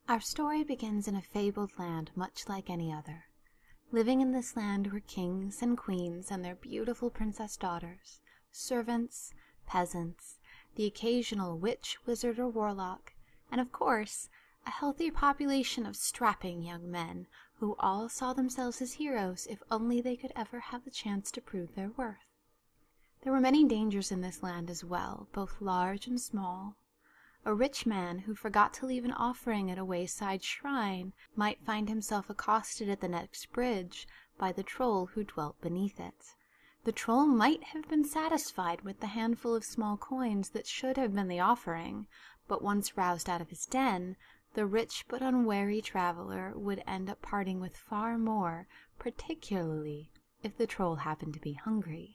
Our story begins in a fabled land much like any other. Living in this land were kings and queens and their beautiful princess daughters, servants, peasants, the occasional witch, wizard, or warlock, and of course, a healthy population of strapping young men who all saw themselves as heroes if only they could ever have the chance to prove their worth. There were many dangers in this land as well, both large and small. A rich man who forgot to leave an offering at a wayside shrine might find himself accosted at the next bridge by the troll who dwelt beneath it. The troll might have been satisfied with the handful of small coins that should have been the offering, but once roused out of his den, the rich but unwary traveler would end up parting with far more, particularly if the troll happened to be hungry.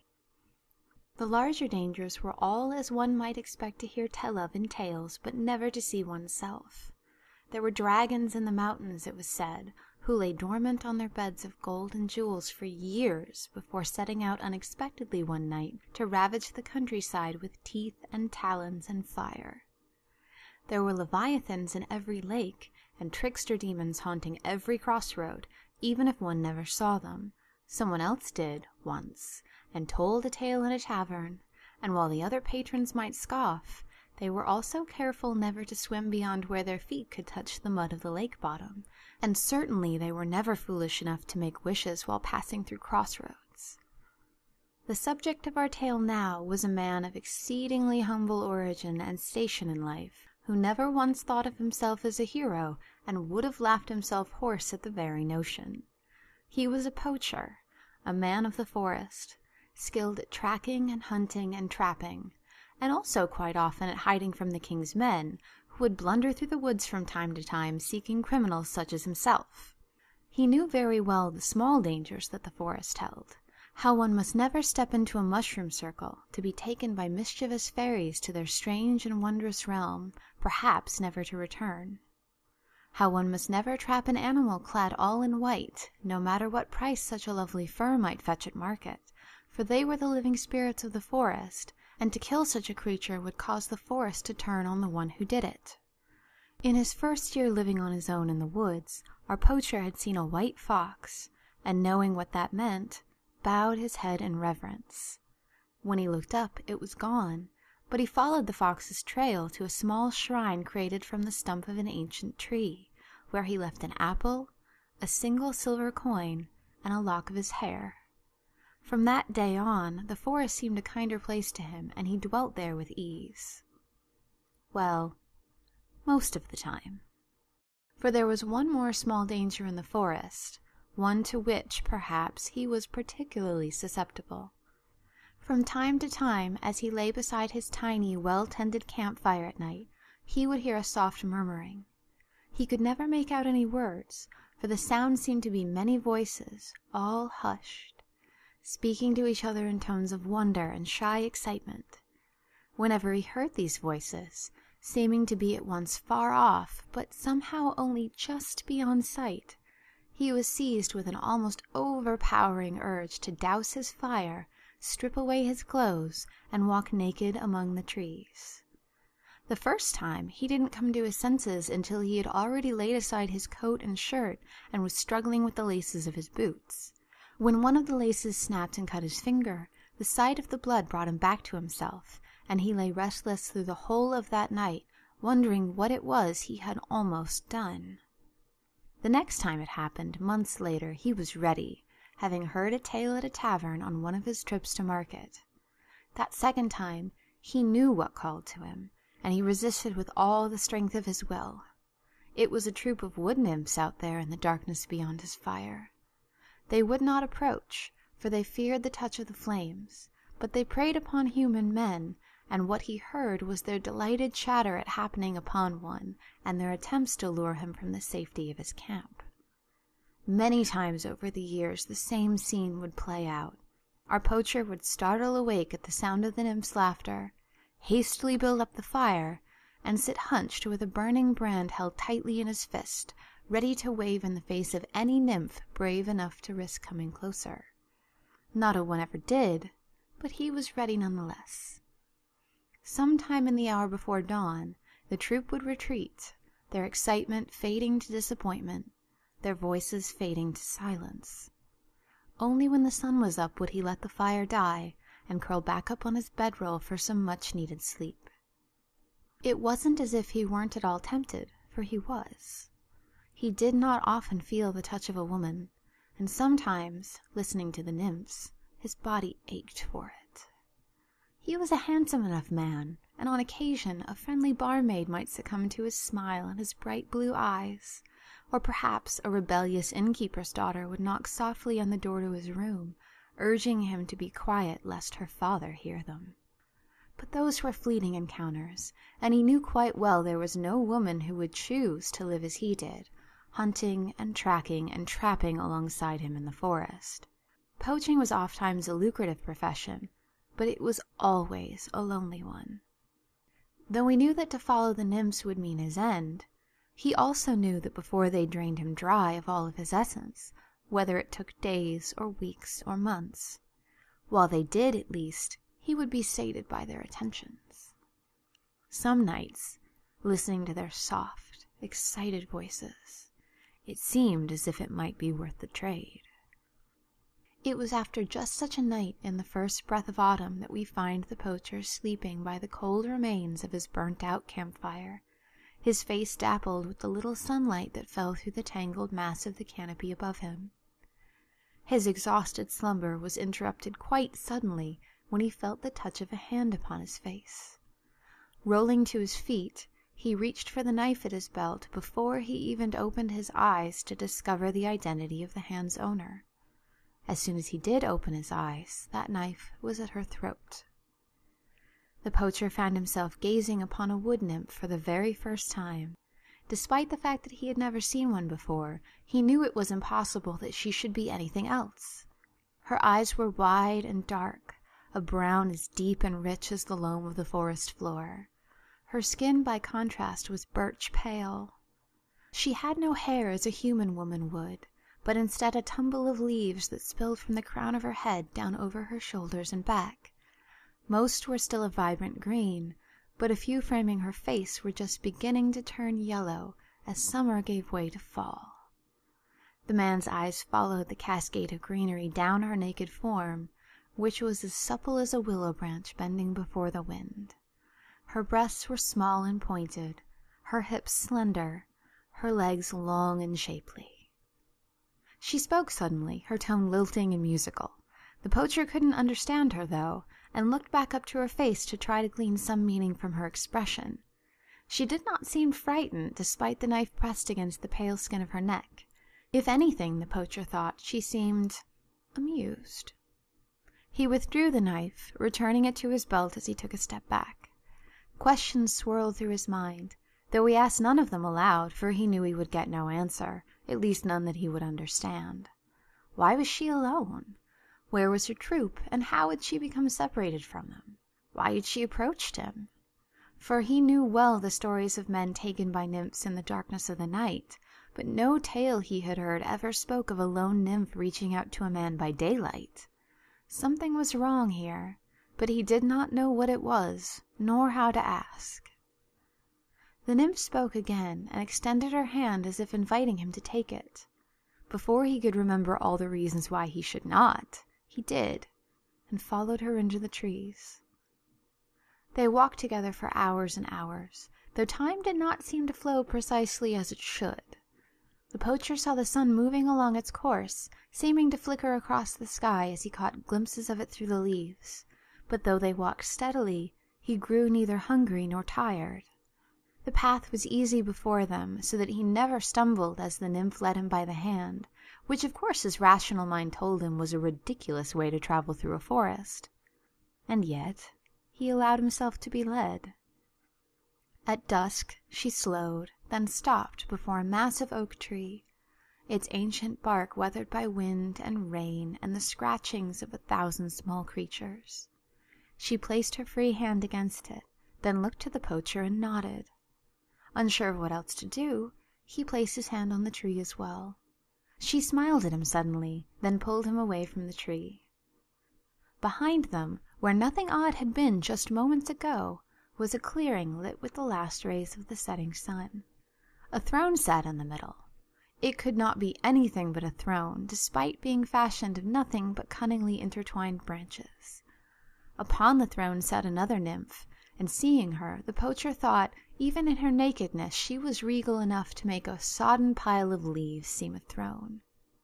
The larger dangers were all as one might expect to hear tell of in tales, but never to see oneself. There were dragons in the mountains, it was said, who lay dormant on their beds of gold and jewels for years before setting out unexpectedly one night to ravage the countryside with teeth and talons and fire. There were leviathans in every lake, and trickster demons haunting every crossroad, even if one never saw them. Someone else did, once, and told a tale in a tavern, and while the other patrons might scoff, they were also careful never to swim beyond where their feet could touch the mud of the lake bottom, and certainly they were never foolish enough to make wishes while passing through crossroads. The subject of our tale now was a man of exceedingly humble origin and station in life, who never once thought of himself as a hero, and would have laughed himself hoarse at the very notion. He was a poacher, a man of the forest, skilled at tracking and hunting and trapping, and also quite often at hiding from the king's men, who would blunder through the woods from time to time seeking criminals such as himself. He knew very well the small dangers that the forest held, how one must never step into a mushroom circle to be taken by mischievous fairies to their strange and wondrous realm, perhaps never to return. How one must never trap an animal clad all in white, no matter what price such a lovely fur might fetch at market, for they were the living spirits of the forest, and to kill such a creature would cause the forest to turn on the one who did it. In his first year living on his own in the woods, our poacher had seen a white fox, and knowing what that meant, bowed his head in reverence. When he looked up, it was gone, but he followed the fox's trail to a small shrine created from the stump of an ancient tree, where he left an apple, a single silver coin, and a lock of his hair. From that day on, the forest seemed a kinder place to him, and he dwelt there with ease. Well, most of the time. For there was one more small danger in the forest, one to which, perhaps, he was particularly susceptible. From time to time, as he lay beside his tiny, well-tended campfire at night, he would hear a soft murmuring. He could never make out any words, for the sound seemed to be many voices, all hushed, speaking to each other in tones of wonder and shy excitement. Whenever he heard these voices, seeming to be at once far off, but somehow only just beyond sight, he was seized with an almost overpowering urge to douse his fire, strip away his clothes, and walk naked among the trees. The first time, he didn't come to his senses until he had already laid aside his coat and shirt and was struggling with the laces of his boots. When one of the laces snapped and cut his finger, the sight of the blood brought him back to himself, and he lay restless through the whole of that night, wondering what it was he had almost done. The next time it happened, months later, he was ready, having heard a tale at a tavern on one of his trips to market. That second time, he knew what called to him, and he resisted with all the strength of his will. It was a troop of wood nymphs out there in the darkness beyond his fire. They would not approach, for they feared the touch of the flames, but they preyed upon human men, and what he heard was their delighted chatter at happening upon one, and their attempts to lure him from the safety of his camp. Many times over the years the same scene would play out. Our poacher would startle awake at the sound of the nymph's laughter, hastily build up the fire, and sit hunched with a burning brand held tightly in his fist, ready to wave in the face of any nymph brave enough to risk coming closer. Not a one ever did, but he was ready nonetheless. Some time in the hour before dawn, the troop would retreat, their excitement fading to disappointment, their voices fading to silence. Only when the sun was up would he let the fire die and curl back up on his bedroll for some much-needed sleep. It wasn't as if he weren't at all tempted, for he was. He did not often feel the touch of a woman, and sometimes, listening to the nymphs, his body ached for it. He was a handsome enough man, and on occasion a friendly barmaid might succumb to his smile and his bright blue eyes, or perhaps a rebellious innkeeper's daughter would knock softly on the door to his room, urging him to be quiet lest her father hear them. But those were fleeting encounters, and he knew quite well there was no woman who would choose to live as he did, hunting and tracking and trapping alongside him in the forest. Poaching was ofttimes a lucrative profession, but it was always a lonely one. Though he knew that to follow the nymphs would mean his end, he also knew that before they drained him dry of all of his essence, whether it took days or weeks or months, while they did, at least, he would be sated by their attentions. Some nights, listening to their soft, excited voices, it seemed as if it might be worth the trade. It was after just such a night in the first breath of autumn that we find the poacher sleeping by the cold remains of his burnt-out campfire, his face dappled with the little sunlight that fell through the tangled mass of the canopy above him. His exhausted slumber was interrupted quite suddenly when he felt the touch of a hand upon his face. Rolling to his feet, he reached for the knife at his belt before he even opened his eyes to discover the identity of the hand's owner. As soon as he did open his eyes, that knife was at her throat. The poacher found himself gazing upon a wood nymph for the very first time. Despite the fact that he had never seen one before, he knew it was impossible that she should be anything else. Her eyes were wide and dark, a brown as deep and rich as the loam of the forest floor. Her skin, by contrast, was birch pale. She had no hair as a human woman would, but instead a tumble of leaves that spilled from the crown of her head down over her shoulders and back. Most were still a vibrant green, but a few framing her face were just beginning to turn yellow as summer gave way to fall. The man's eyes followed the cascade of greenery down her naked form, which was as supple as a willow branch bending before the wind. Her breasts were small and pointed, her hips slender, her legs long and shapely. She spoke suddenly, her tone lilting and musical. The poacher couldn't understand her, though, and looked back up to her face to try to glean some meaning from her expression. She did not seem frightened, despite the knife pressed against the pale skin of her neck. If anything, the poacher thought, she seemed amused. He withdrew the knife, returning it to his belt as he took a step back. Questions swirled through his mind, though he asked none of them aloud, for he knew he would get no answer, at least none that he would understand. Why was she alone? Where was her troop, and how had she become separated from them? Why had she approached him? For he knew well the stories of men taken by nymphs in the darkness of the night, but no tale he had heard ever spoke of a lone nymph reaching out to a man by daylight. Something was wrong here, but he did not know what it was, nor how to ask. The nymph spoke again, and extended her hand as if inviting him to take it. Before he could remember all the reasons why he should not, he did, and followed her into the trees. They walked together for hours and hours, though time did not seem to flow precisely as it should. The poacher saw the sun moving along its course, seeming to flicker across the sky as he caught glimpses of it through the leaves, but though they walked steadily, he grew neither hungry nor tired. The path was easy before them, so that he never stumbled as the nymph led him by the hand, which of course his rational mind told him was a ridiculous way to travel through a forest. And yet he allowed himself to be led. At dusk she slowed, then stopped before a massive oak tree, its ancient bark weathered by wind and rain and the scratchings of 1,000 small creatures. She placed her free hand against it, then looked to the poacher and nodded. Unsure of what else to do, he placed his hand on the tree as well. She smiled at him suddenly, then pulled him away from the tree. Behind them, where nothing odd had been just moments ago, was a clearing lit with the last rays of the setting sun. A throne sat in the middle. It could not be anything but a throne, despite being fashioned of nothing but cunningly intertwined branches. Upon the throne sat another nymph, and seeing her, the poacher thought, even in her nakedness, she was regal enough to make a sodden pile of leaves seem a throne.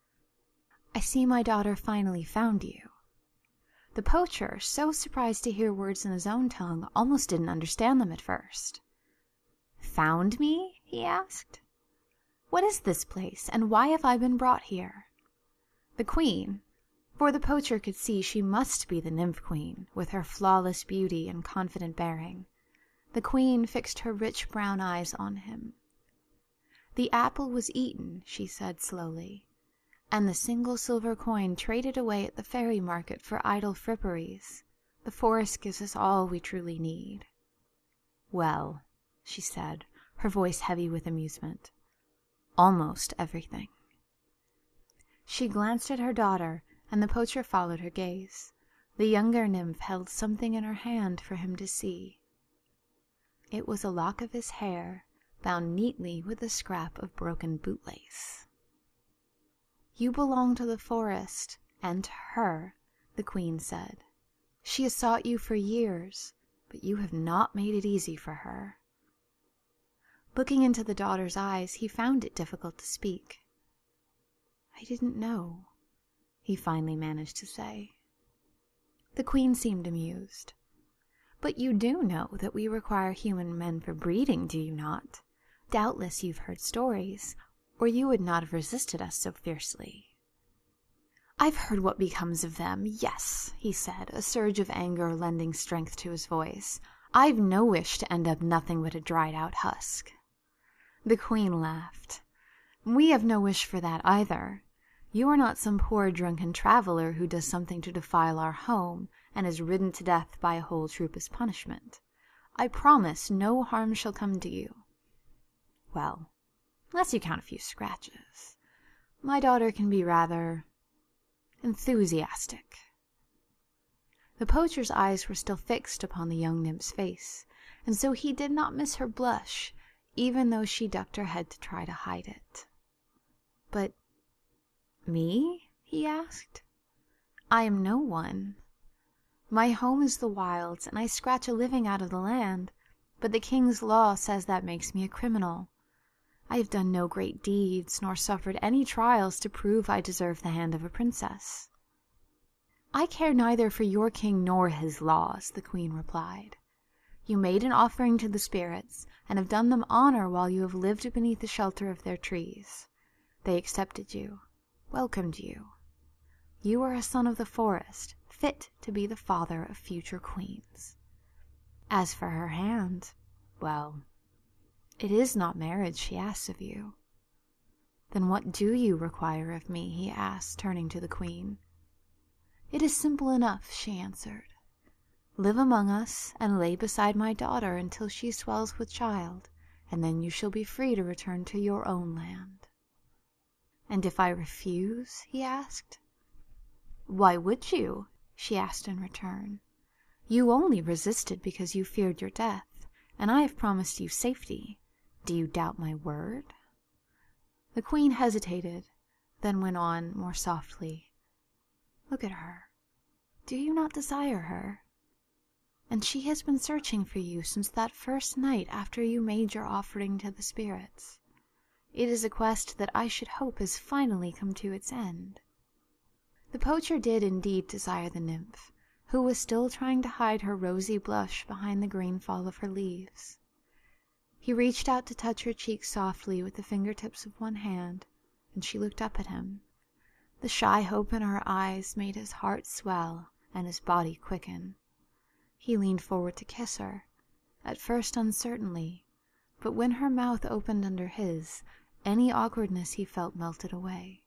"I see my daughter finally found you." The poacher, so surprised to hear words in his own tongue, almost didn't understand them at first. "Found me?" he asked. "What is this place, and why have I been brought here?" The queen, for the poacher could see she must be the nymph queen, with her flawless beauty and confident bearing, the queen fixed her rich brown eyes on him. "The apple was eaten," she said slowly, "and the single silver coin traded away at the fairy market for idle fripperies. The forest gives us all we truly need." "Well," she said, her voice heavy with amusement, "almost everything." She glanced at her daughter, and the poacher followed her gaze. The younger nymph held something in her hand for him to see. It was a lock of his hair, bound neatly with a scrap of broken bootlace. "You belong to the forest, and to her," the queen said. "She has sought you for years, but you have not made it easy for her." Looking into the daughter's eyes, he found it difficult to speak. "I didn't know," he finally managed to say. The queen seemed amused. "But you do know that we require human men for breeding, do you not? Doubtless you've heard stories, or you would not have resisted us so fiercely." "I've heard what becomes of them, yes," he said, a surge of anger lending strength to his voice. "I've no wish to end up nothing but a dried-out husk." The queen laughed. "We have no wish for that either. You are not some poor drunken traveler who does something to defile our home and is ridden to death by a whole troop as punishment. I promise no harm shall come to you. Well, unless you count a few scratches. My daughter can be rather enthusiastic." The poacher's eyes were still fixed upon the young nymph's face, and so he did not miss her blush, even though she ducked her head to try to hide it. "But me?" he asked. "I am no one. My home is the wilds, and I scratch a living out of the land, but the king's law says that makes me a criminal. I have done no great deeds, nor suffered any trials to prove I deserve the hand of a princess." "I care neither for your king nor his laws," the queen replied. "You made an offering to the spirits, and have done them honor while you have lived beneath the shelter of their trees. They accepted you, welcomed you. You are a son of the forest, fit to be the father of future queens. As for her hand, well, it is not marriage she asks of you." "Then what do you require of me?" he asked, turning to the queen. "It is simple enough," she answered. "Live among us, and lay beside my daughter until she swells with child, and then you shall be free to return to your own land." "And if I refuse?" he asked. "Why would you?" she asked in return. "You only resisted because you feared your death, and I have promised you safety. Do you doubt my word?" The queen hesitated, then went on more softly. "Look at her. Do you not desire her? And she has been searching for you since that first night after you made your offering to the spirits. It is a quest that I should hope has finally come to its end." The poacher did indeed desire the nymph, who was still trying to hide her rosy blush behind the green fall of her leaves. He reached out to touch her cheek softly with the fingertips of one hand, and she looked up at him. The shy hope in her eyes made his heart swell and his body quicken. He leaned forward to kiss her, at first uncertainly, but when her mouth opened under his, any awkwardness he felt melted away.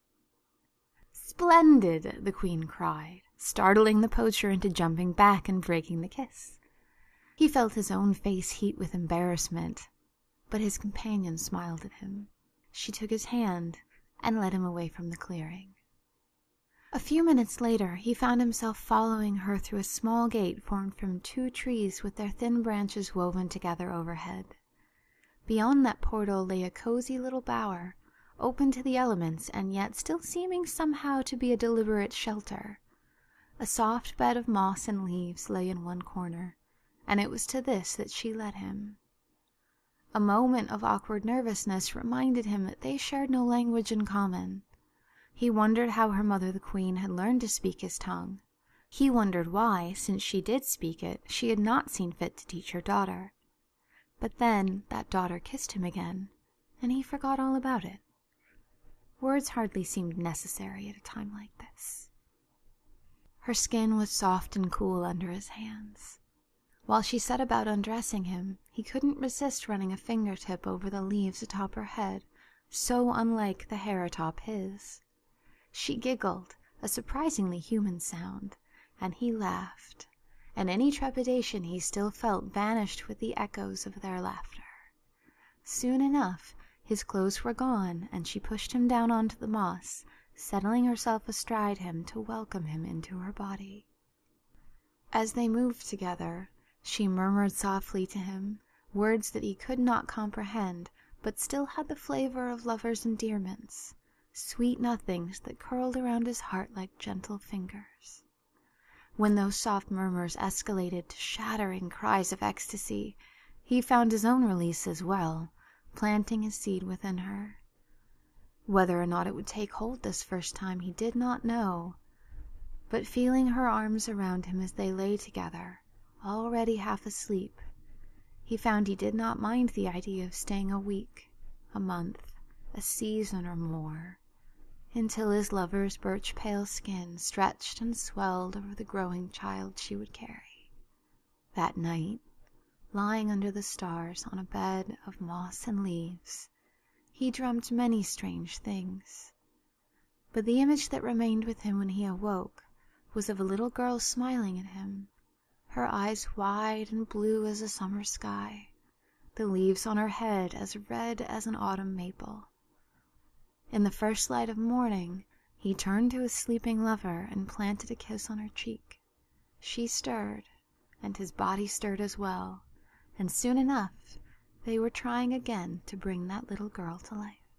"Splendid!" the queen cried, startling the poacher into jumping back and breaking the kiss. He felt his own face heat with embarrassment, but his companion smiled at him. She took his hand and led him away from the clearing. A few minutes later, he found himself following her through a small gate formed from 2 trees with their thin branches woven together overhead. Beyond that portal lay a cozy little bower, open to the elements and yet still seeming somehow to be a deliberate shelter. A soft bed of moss and leaves lay in one corner, and it was to this that she led him. A moment of awkward nervousness reminded him that they shared no language in common. He wondered how her mother the queen had learned to speak his tongue. He wondered why, since she did speak it, she had not seen fit to teach her daughter. But then that daughter kissed him again, and he forgot all about it. Words hardly seemed necessary at a time like this. Her skin was soft and cool under his hands. While she set about undressing him, he couldn't resist running a fingertip over the leaves atop her head, so unlike the hair atop his. She giggled, a surprisingly human sound, and he laughed, and any trepidation he still felt vanished with the echoes of their laughter. Soon enough, his clothes were gone, and she pushed him down onto the moss, settling herself astride him to welcome him into her body. As they moved together, she murmured softly to him, words that he could not comprehend, but still had the flavor of lovers' endearments, sweet nothings that curled around his heart like gentle fingers. When those soft murmurs escalated to shattering cries of ecstasy, he found his own release as well, planting his seed within her. Whether or not it would take hold this first time he did not know, but feeling her arms around him as they lay together, already half asleep, he found he did not mind the idea of staying a week, a month, a season or more, until his lover's birch-pale skin stretched and swelled over the growing child she would carry. That night, lying under the stars on a bed of moss and leaves, he dreamt many strange things. But the image that remained with him when he awoke was of a little girl smiling at him, her eyes wide and blue as a summer sky, the leaves on her head as red as an autumn maple. In the first light of morning, he turned to his sleeping lover and planted a kiss on her cheek. She stirred, and his body stirred as well, and soon enough they were trying again to bring that little girl to life.